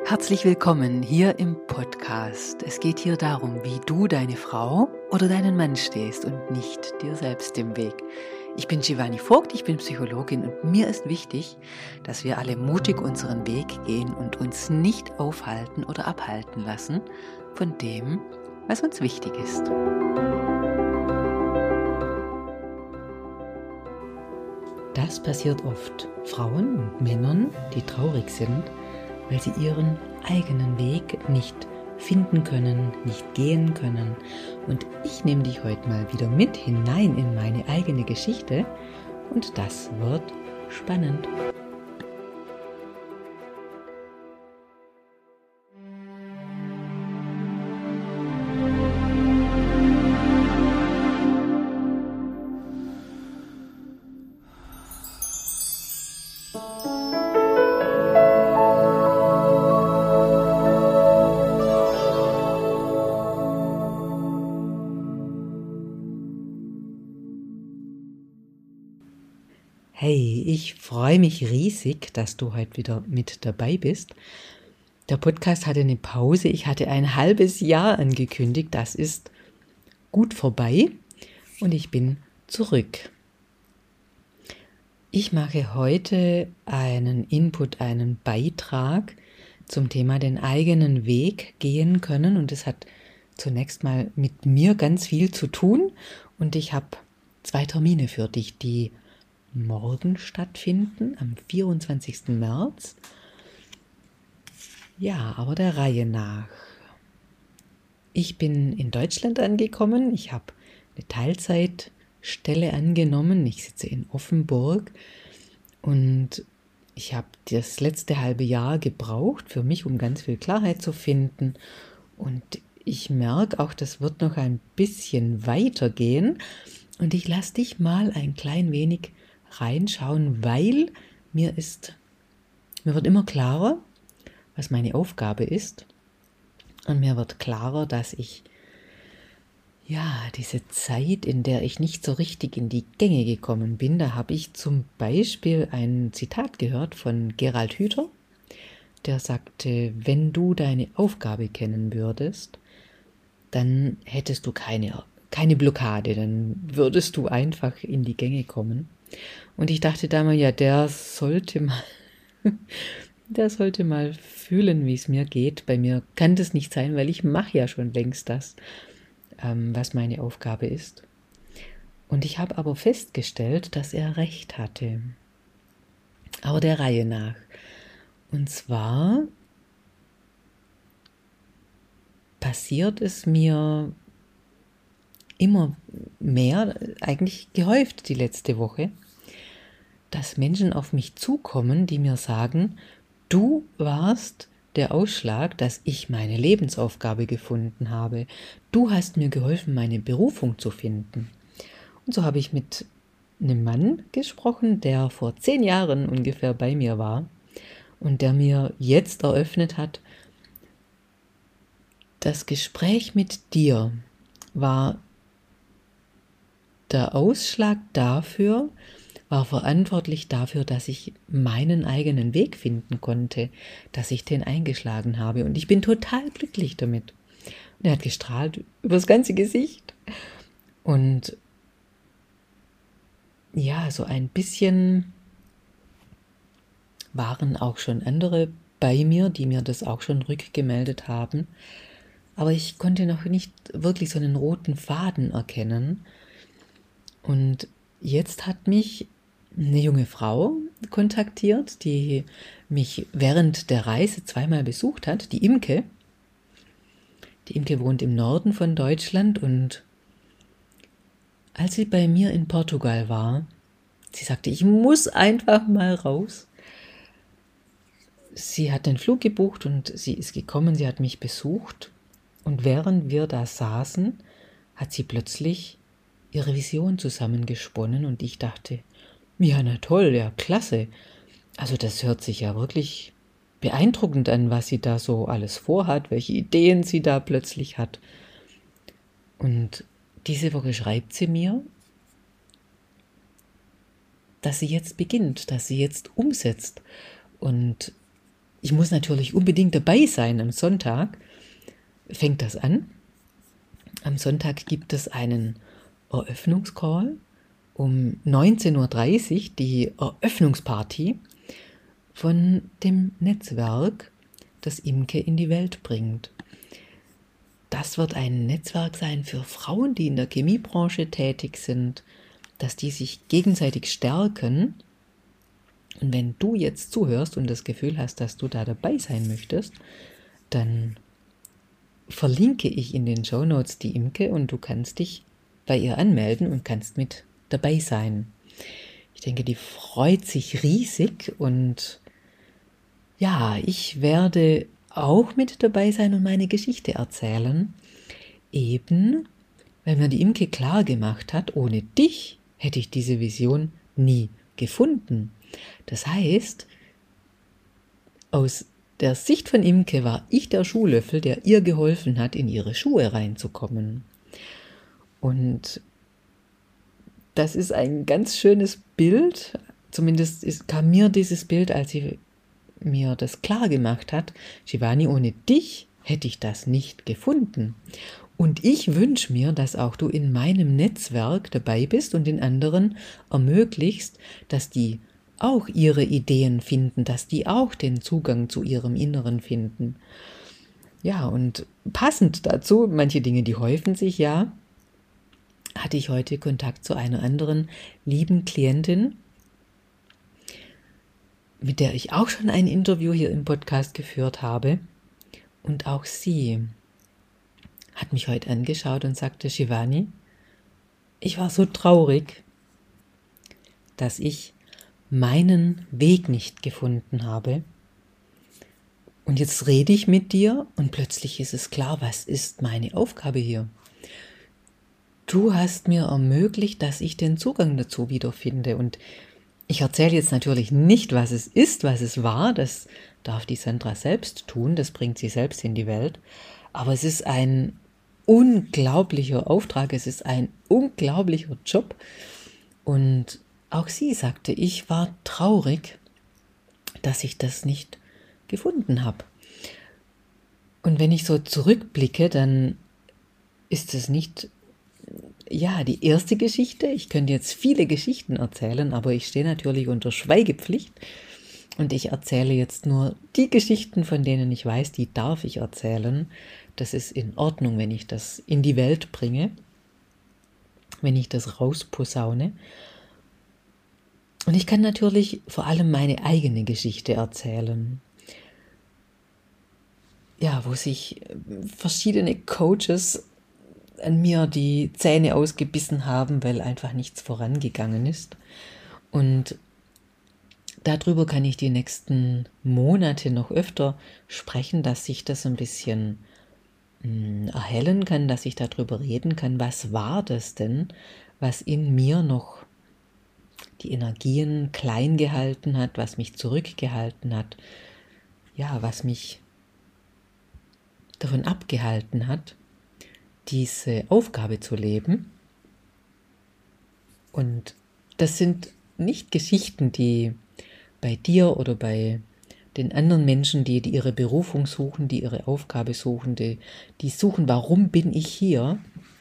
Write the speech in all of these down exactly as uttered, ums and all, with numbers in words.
Herzlich willkommen hier im Podcast. Es geht hier darum, wie du deine Frau oder deinen Mann stehst und nicht dir selbst im Weg. Ich bin Giovanni Vogt, ich bin Psychologin und mir ist wichtig, dass wir alle mutig unseren Weg gehen und uns nicht aufhalten oder abhalten lassen von dem, was uns wichtig ist. Das passiert oft Frauen und Männern, die traurig sind, weil sie ihren eigenen Weg nicht finden können, nicht gehen können. Und ich nehme dich heute mal wieder mit hinein in meine eigene Geschichte und das wird spannend. Hey, ich freue mich riesig, dass du heute wieder mit dabei bist. Der Podcast hatte eine Pause. Ich hatte ein halbes Jahr angekündigt. Das ist gut vorbei und ich bin zurück. Ich mache heute einen Input, einen Beitrag zum Thema den eigenen Weg gehen können. Und das hat zunächst mal mit mir ganz viel zu tun. Und ich habe zwei Termine für dich, die morgen stattfinden, am vierundzwanzigsten März. Ja, aber der Reihe nach. Ich bin in Deutschland angekommen. Ich habe eine Teilzeitstelle angenommen. Ich sitze in Offenburg und ich habe das letzte halbe Jahr gebraucht für mich, um ganz viel Klarheit zu finden. Und ich merke auch, das wird noch ein bisschen weitergehen. Und ich lasse dich mal ein klein wenig reinschauen, weil mir ist, mir wird immer klarer, was meine Aufgabe ist, und mir wird klarer, dass ich ja diese Zeit, in der ich nicht so richtig in die Gänge gekommen bin, da habe ich zum Beispiel ein Zitat gehört von Gerald Hüther, der sagte: Wenn du deine Aufgabe kennen würdest, dann hättest du keine keine Blockade, dann würdest du einfach in die Gänge kommen. Und ich dachte damals, ja, der sollte mal, der sollte mal fühlen, wie es mir geht. Bei mir kann das nicht sein, weil ich mache ja schon längst das, ähm, was meine Aufgabe ist. Und ich habe aber festgestellt, dass er recht hatte. Aber der Reihe nach. Und zwar passiert es mir immer mehr, eigentlich gehäuft die letzte Woche, dass Menschen auf mich zukommen, die mir sagen: Du warst der Ausschlag, dass ich meine Lebensaufgabe gefunden habe. Du hast mir geholfen, meine Berufung zu finden. Und so habe ich mit einem Mann gesprochen, der vor zehn Jahren ungefähr bei mir war und der mir jetzt eröffnet hat: Das Gespräch mit dir war der Ausschlag dafür, war verantwortlich dafür, dass ich meinen eigenen Weg finden konnte, dass ich den eingeschlagen habe. Und ich bin total glücklich damit. Und er hat gestrahlt über das ganze Gesicht. Und ja, so ein bisschen waren auch schon andere bei mir, die mir das auch schon rückgemeldet haben. Aber ich konnte noch nicht wirklich so einen roten Faden erkennen. Und jetzt hat mich eine junge Frau kontaktiert, die mich während der Reise zweimal besucht hat, die Imke. Die Imke wohnt im Norden von Deutschland und als sie bei mir in Portugal war, sie sagte, ich muss einfach mal raus. Sie hat den Flug gebucht und sie ist gekommen, sie hat mich besucht und während wir da saßen, hat sie plötzlich ihre Vision zusammengesponnen und ich dachte, ja, na toll, ja, klasse. Also das hört sich ja wirklich beeindruckend an, was sie da so alles vorhat, welche Ideen sie da plötzlich hat. Und diese Woche schreibt sie mir, dass sie jetzt beginnt, dass sie jetzt umsetzt. Und ich muss natürlich unbedingt dabei sein am Sonntag. Fängt das an. Am Sonntag gibt es einen Eröffnungscall um neunzehn Uhr dreißig, die Eröffnungsparty von dem Netzwerk, das Imke in die Welt bringt. Das wird ein Netzwerk sein für Frauen, die in der Chemiebranche tätig sind, dass die sich gegenseitig stärken. Und wenn du jetzt zuhörst und das Gefühl hast, dass du da dabei sein möchtest, dann verlinke ich in den Shownotes die Imke und du kannst dich bei ihr anmelden und kannst mit dabei sein. Ich denke, die freut sich riesig und ja, ich werde auch mit dabei sein und meine Geschichte erzählen. Eben, weil mir die Imke klar gemacht hat, ohne dich hätte ich diese Vision nie gefunden. Das heißt, aus der Sicht von Imke war ich der Schuhlöffel, der ihr geholfen hat, in ihre Schuhe reinzukommen. Und das ist ein ganz schönes Bild, zumindest ist, kam mir dieses Bild, als sie mir das klar gemacht hat, Shivani, ohne dich hätte ich das nicht gefunden. Und ich wünsche mir, dass auch du in meinem Netzwerk dabei bist und den anderen ermöglichst, dass die auch ihre Ideen finden, dass die auch den Zugang zu ihrem Inneren finden. Ja, und passend dazu, manche Dinge, die häufen sich ja, hatte ich heute Kontakt zu einer anderen lieben Klientin, mit der ich auch schon ein Interview hier im Podcast geführt habe. Und auch sie hat mich heute angeschaut und sagte, Shivani, ich war so traurig, dass ich meinen Weg nicht gefunden habe. Und jetzt rede ich mit dir und plötzlich ist es klar, was ist meine Aufgabe hier? Du hast mir ermöglicht, dass ich den Zugang dazu wiederfinde. Und ich erzähle jetzt natürlich nicht, was es ist, was es war. Das darf die Sandra selbst tun, das bringt sie selbst in die Welt. Aber es ist ein unglaublicher Auftrag, es ist ein unglaublicher Job. Und auch sie sagte, ich war traurig, dass ich das nicht gefunden habe. Und wenn ich so zurückblicke, dann ist es nicht, ja, die erste Geschichte. Ich könnte jetzt viele Geschichten erzählen, aber ich stehe natürlich unter Schweigepflicht. Und ich erzähle jetzt nur die Geschichten, von denen ich weiß, die darf ich erzählen. Das ist in Ordnung, wenn ich das in die Welt bringe, wenn ich das rausposaune. Und ich kann natürlich vor allem meine eigene Geschichte erzählen. Ja, wo sich verschiedene Coaches an mir die Zähne ausgebissen haben, weil einfach nichts vorangegangen ist. Und darüber kann ich die nächsten Monate noch öfter sprechen, dass sich das ein bisschen mh, erhellen kann, dass ich darüber reden kann, was war das denn, was in mir noch die Energien klein gehalten hat, was mich zurückgehalten hat, ja, was mich davon abgehalten hat, diese Aufgabe zu leben. Und das sind nicht Geschichten, die bei dir oder bei den anderen Menschen, die, die ihre Berufung suchen, die ihre Aufgabe suchen, die, die suchen, warum bin ich hier?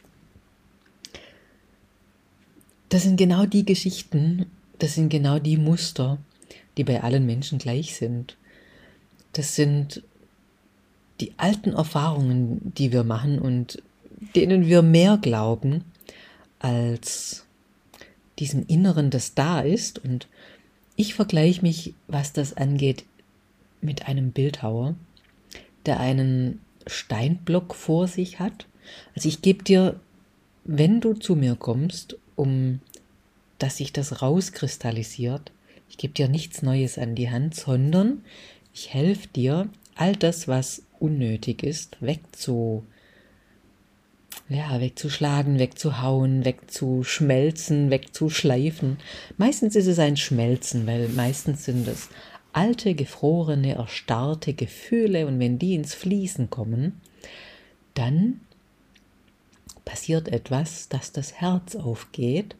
Das sind genau die Geschichten, das sind genau die Muster, die bei allen Menschen gleich sind. Das sind die alten Erfahrungen, die wir machen und denen wir mehr glauben als diesem Inneren, das da ist. Und ich vergleiche mich, was das angeht, mit einem Bildhauer, der einen Steinblock vor sich hat. Also ich gebe dir, wenn du zu mir kommst, um dass sich das rauskristallisiert, ich gebe dir nichts Neues an die Hand, sondern ich helfe dir, all das, was unnötig ist, wegzu, ja, wegzuschlagen, wegzuhauen, wegzuschmelzen, wegzuschleifen. Meistens ist es ein Schmelzen, weil meistens sind es alte, gefrorene, erstarrte Gefühle und wenn die ins Fließen kommen, dann passiert etwas, dass das Herz aufgeht,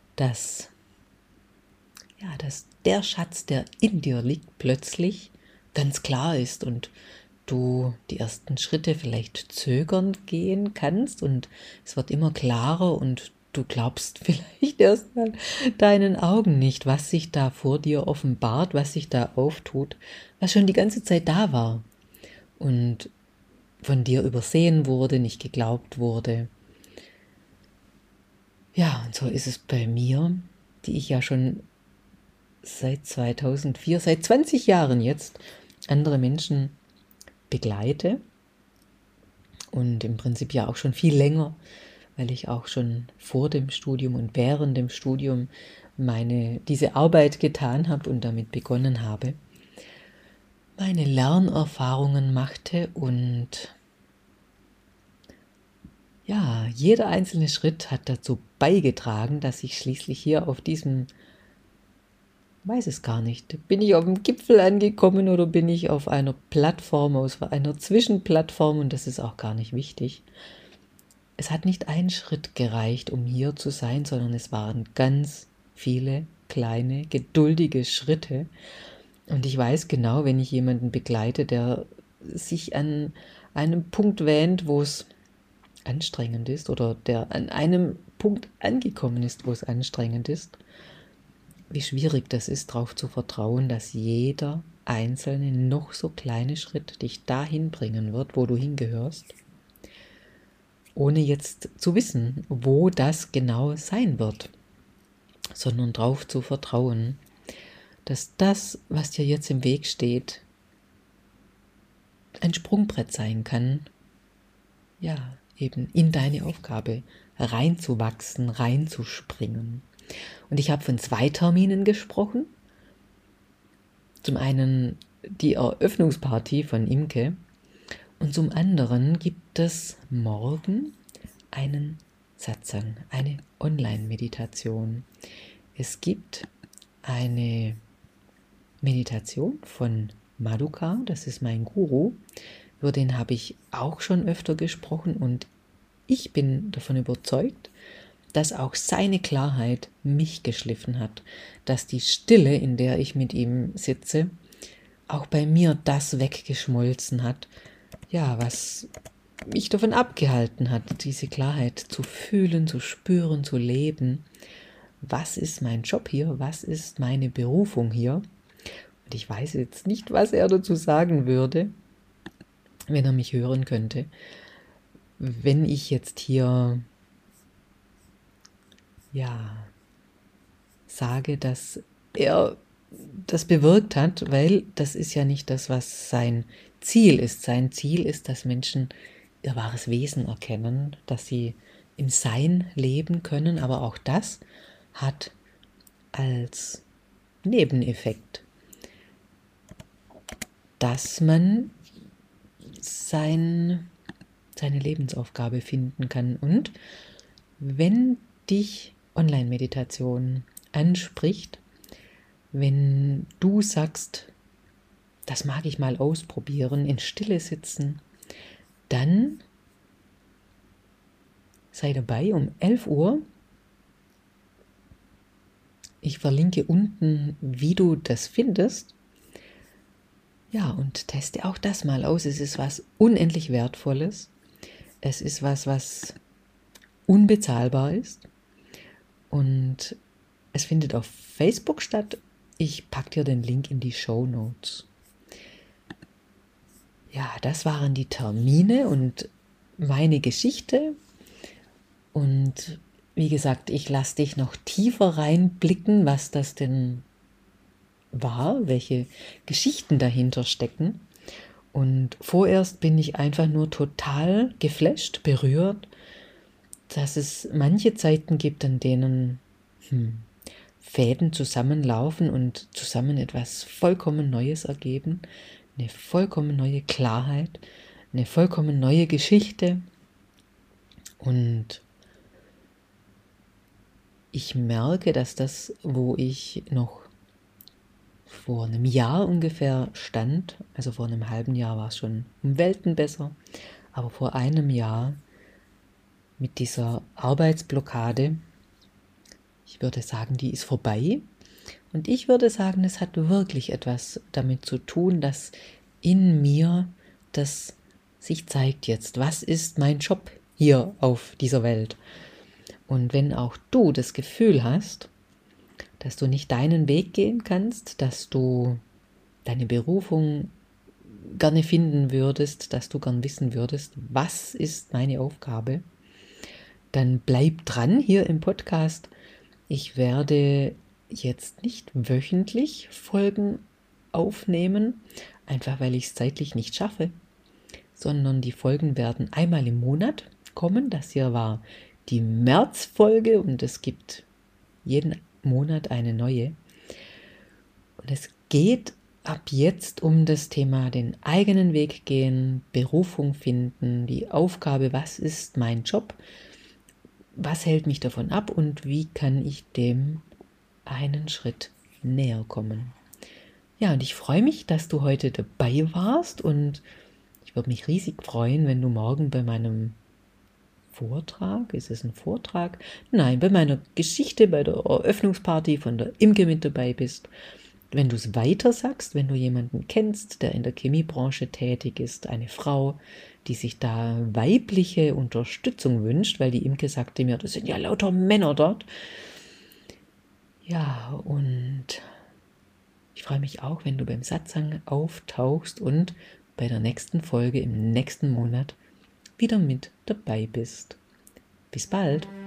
dass, ja, dass der Schatz, der in dir liegt, plötzlich ganz klar ist und du die ersten Schritte vielleicht zögernd gehen kannst und es wird immer klarer und du glaubst vielleicht erstmal deinen Augen nicht, was sich da vor dir offenbart, was sich da auftut, was schon die ganze Zeit da war und von dir übersehen wurde, nicht geglaubt wurde. Ja, und so ist es bei mir, die ich ja schon seit zweitausendvier, seit zwanzig Jahren jetzt andere Menschen begleite und im Prinzip ja auch schon viel länger, weil ich auch schon vor dem Studium und während dem Studium meine, diese Arbeit getan habe und damit begonnen habe, meine Lernerfahrungen machte und ja, jeder einzelne Schritt hat dazu beigetragen, dass ich schließlich hier auf diesem, weiß es gar nicht, bin ich auf dem Gipfel angekommen oder bin ich auf einer Plattform, auf einer Zwischenplattform und das ist auch gar nicht wichtig. Es hat nicht ein Schritt gereicht, um hier zu sein, sondern es waren ganz viele kleine, geduldige Schritte. Und ich weiß genau, wenn ich jemanden begleite, der sich an einem Punkt wähnt, wo es anstrengend ist oder der an einem Punkt angekommen ist, wo es anstrengend ist, wie schwierig das ist, darauf zu vertrauen, dass jeder einzelne, noch so kleine Schritt dich dahin bringen wird, wo du hingehörst, ohne jetzt zu wissen, wo das genau sein wird, sondern darauf zu vertrauen, dass das, was dir jetzt im Weg steht, ein Sprungbrett sein kann, ja, eben in deine Aufgabe reinzuwachsen, reinzuspringen. Und ich habe von zwei Terminen gesprochen. Zum einen die Eröffnungsparty von Imke und zum anderen gibt es morgen einen Satsang, eine Online-Meditation. Es gibt eine Meditation von Madhuka, das ist mein Guru, über den habe ich auch schon öfter gesprochen und ich bin davon überzeugt, dass auch seine Klarheit mich geschliffen hat, dass die Stille, in der ich mit ihm sitze, auch bei mir das weggeschmolzen hat, ja, was mich davon abgehalten hat, diese Klarheit zu fühlen, zu spüren, zu leben. Was ist mein Job hier? Was ist meine Berufung hier? Und ich weiß jetzt nicht, was er dazu sagen würde, wenn er mich hören könnte. Wenn ich jetzt hier, ja, sage, dass er das bewirkt hat, weil das ist ja nicht das, was sein Ziel ist. Sein Ziel ist, dass Menschen ihr wahres Wesen erkennen, dass sie im Sein leben können, aber auch das hat als Nebeneffekt, dass man sein, seine Lebensaufgabe finden kann. Und wenn dich Online-Meditation anspricht, wenn du sagst, das mag ich mal ausprobieren, in Stille sitzen, dann sei dabei um elf Uhr. Ich verlinke unten, wie du das findest. Ja, und teste auch das mal aus. Es ist was unendlich Wertvolles. Es ist was, was unbezahlbar ist. Und es findet auf Facebook statt. Ich packe dir den Link in die Shownotes. Ja, das waren die Termine und meine Geschichte. Und wie gesagt, ich lasse dich noch tiefer reinblicken, was das denn war, welche Geschichten dahinter stecken. Und vorerst bin ich einfach nur total geflasht, berührt, dass es manche Zeiten gibt, an denen hm, Fäden zusammenlaufen und zusammen etwas vollkommen Neues ergeben, eine vollkommen neue Klarheit, eine vollkommen neue Geschichte. Und ich merke, dass das, wo ich noch vor einem Jahr ungefähr stand, also vor einem halben Jahr war es schon um Welten besser, aber vor einem Jahr mit dieser Arbeitsblockade, ich würde sagen, die ist vorbei Und ich würde sagen, es hat wirklich etwas damit zu tun, dass in mir das sich zeigt jetzt. Was ist mein Job hier auf dieser Welt? Und wenn auch du das Gefühl hast, dass du nicht deinen Weg gehen kannst, dass du deine Berufung gerne finden würdest, dass du gern wissen würdest, was ist meine Aufgabe, dann bleib dran hier im Podcast. Ich werde jetzt nicht wöchentlich Folgen aufnehmen, einfach weil ich es zeitlich nicht schaffe, sondern die Folgen werden einmal im Monat kommen. Das hier war die Märzfolge und es gibt jeden Monat eine neue. Und es geht ab jetzt um das Thema den eigenen Weg gehen, Berufung finden, die Aufgabe, was ist mein Job, was hält mich davon ab und wie kann ich dem einen Schritt näher kommen. Ja, und ich freue mich, dass du heute dabei warst und ich würde mich riesig freuen, wenn du morgen bei meinem Vortrag, ist es ein Vortrag? Nein, bei meiner Geschichte, bei der Eröffnungsparty von der Imke mit dabei bist. Wenn du es weiter sagst, wenn du jemanden kennst, der in der Chemiebranche tätig ist, eine Frau, die sich da weibliche Unterstützung wünscht, weil die Imke sagte mir, das sind ja lauter Männer dort. Ja, und ich freue mich auch, wenn du beim Satsang auftauchst und bei der nächsten Folge im nächsten Monat wieder mit dabei bist. Bis bald!